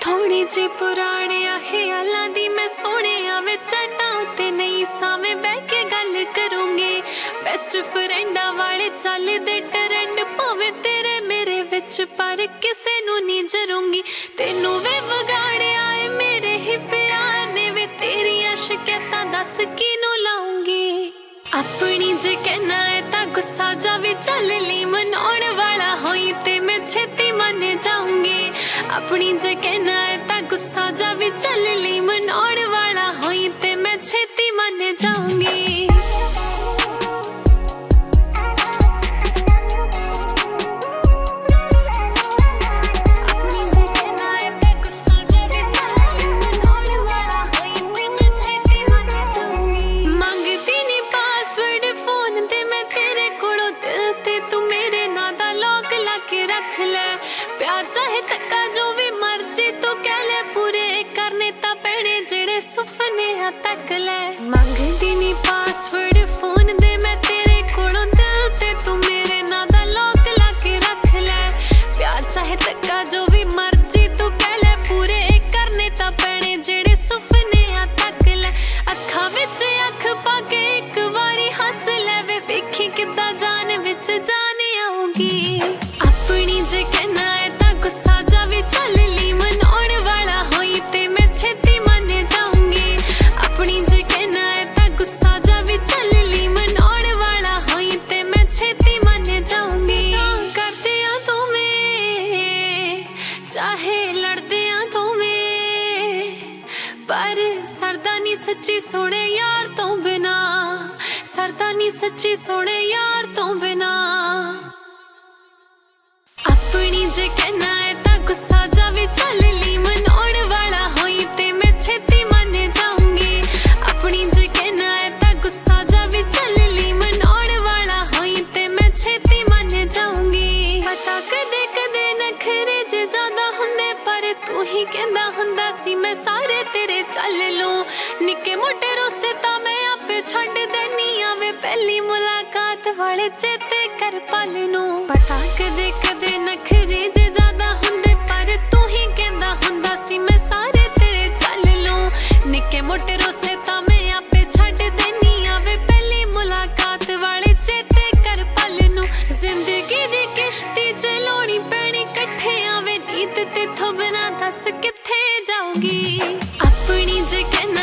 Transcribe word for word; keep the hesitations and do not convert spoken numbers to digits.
थोड़ी जी पुराने ख्यालां दी मैं सोने आवे चटां ते नहीं सावें बह के गल करूंगी। बेस्ट फ्रेंडा वाले चल दे ट्रेंड भावे तेरे मेरे विच पर किसे नू नहीं जरूंगी। तेनू वे वगाड़िया है मेरे ही प्यार ने वे तेरियां शिकायतां दस किनू लाऊंगी। अपनी जे कहना है ता गुस्सा जावे चल ली मनाउण वाला होई ते मैं छेती मन जाऊंगी। अपनी जे कहना है ता गुस्सा जावे चल ली मनाउण वाला होई ते मैं छेती मन जाऊंगी। प्यार चाहे तक्का जो भी मर्जी तू कह ले पूरे करने ता पैने जेड़े सुपने आ तक ले। मंगदी नी पासवर्ड फोन दे मैं तेरे कोलों दिल ते तू मेरे नां दा लॉक ला के रख ले। प्यार चाहे तक्का जो भी मर्जी तू कह ले पूरे करने ता पैने जेड़े सुपने आ तक ले। अखां विच अख पा के एक वारी हंस ले वे वेखी किद्दां जान विच जान आऊगी। अपनी जे कहना है ता गुस्सा जावे चल ली मनाउण वाला होई ते मैं छेती मन जाऊंगी। अपनी जे कहना है ता गुस्सा जावे चल ली मनाउण वाला होई ते मैं छेती मन जाऊंगी। करदे आ दोवें चाहे लड़दे आ दोवें पर सरदा नी सच्ची सोने यार तो बिना सरदा नी सच्ची सोने यार तो बिना। अपनी जे कहना है ता गुस्सा जावे चल ली मनाउण वाला होई ते मैं छेती मन जाऊंगी। अपनी जे कहना है ता गुस्सा जावे चल ली मनाउण वाला होई ते मैं छेती मन जाऊंगी। पता कदे कदे नखरे जे ज्यादा हुंदे पर तू ही कहंदा हुंदा सी मैं सारे तेरे चल लूं। निक्के मोटे रोसे ता मैं आपे छड्ड देनी आवे पहली मुलाकात वाले चेते कर पल नूं। पता कदे कदे नखरे जे ज्यादा हुंदे पर तू ही कहंदा हुंदा सी मैं सारे तेरे चल लूं। निक्के मोटे रोसे ता मैं आपे छड्ड देनी आवे पहली मुलाकात वाले चेते कर पल नूं। जिंदगी दी किश्ती चलाउणी पैणी कट्ठे आवे नीत तेथों बिना दस कित्थे जाऊंगी। अपनी जे कहना